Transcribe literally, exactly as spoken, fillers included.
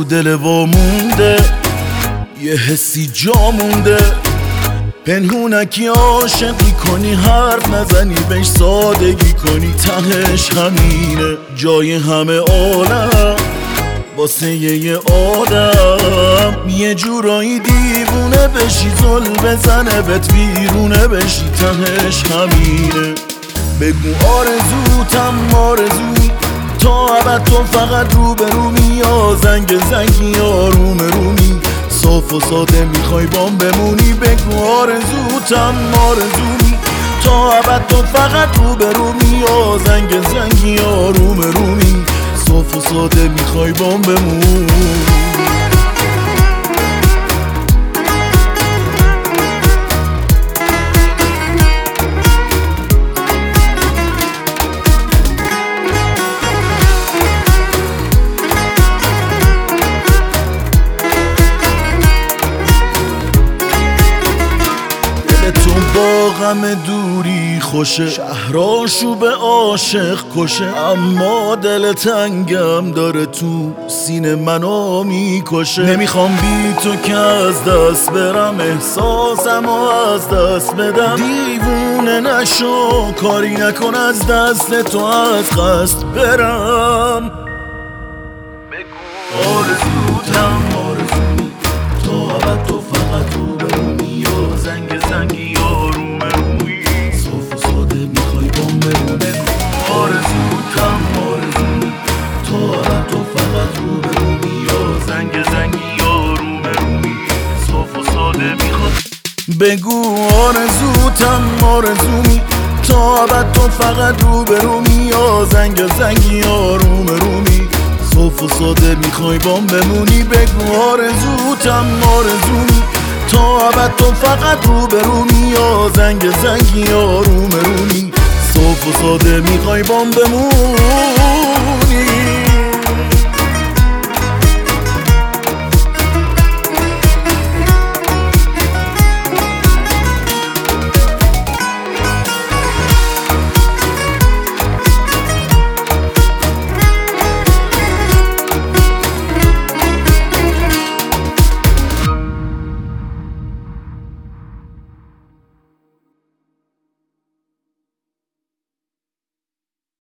رو دل وامونده، یه حسی جا مونده، پنهونکی عاشقی کنی، حرف نزنی بهش سادگی کنی، تهش همینه جای همه عالم واسه یه آدم، یه جورایی دیوونه بشی، زل بزنه بهت بیرونه بشی، تهش همینه. بگو آرزوتم آرزوی تا ابد تو فقط رو به رومی، یا زنگ زنگی آروم رومی، صاف و ساده میخوای بام بمونی. بگو آرزوتم آرزوی تا ابد تو فقط رو به رومی، یا زنگ زنگی آروم رومی، صاف و ساده میخوای بام بمونی. با غم دوری خوشه، شهراشو به عاشق کشه، اما دل تنگم داره تو سینه منو میکشه. نمیخوام بی تو که از دست برم، احساسمو از دست بدم، دیوونه نشو کاری نکن از دست تو از قصد برم. بگو آرزوتم آرزوی تا ابد تو فقط رو بمونی، یا زنگ زنگی آروم روی، صاف و ساده میخوای بام بمونی. آرزوتم آرزوی تا ابد تو فقط رو بمونی، یا زنگ زنگی آروم روی، صاف و ساده میخوای. بگو آرزوتم آرزوی تا ابد تو فقط رو برومی، یا زنگ زنگی آروم رومی، صاف و ساده میخوای بام بمونی. بگو آرزوتم آرزوی تا ابد تو فقط رو برومی، یا زنگ زنگی آروم رومی، صاف و ساده میخوای بام بمونی.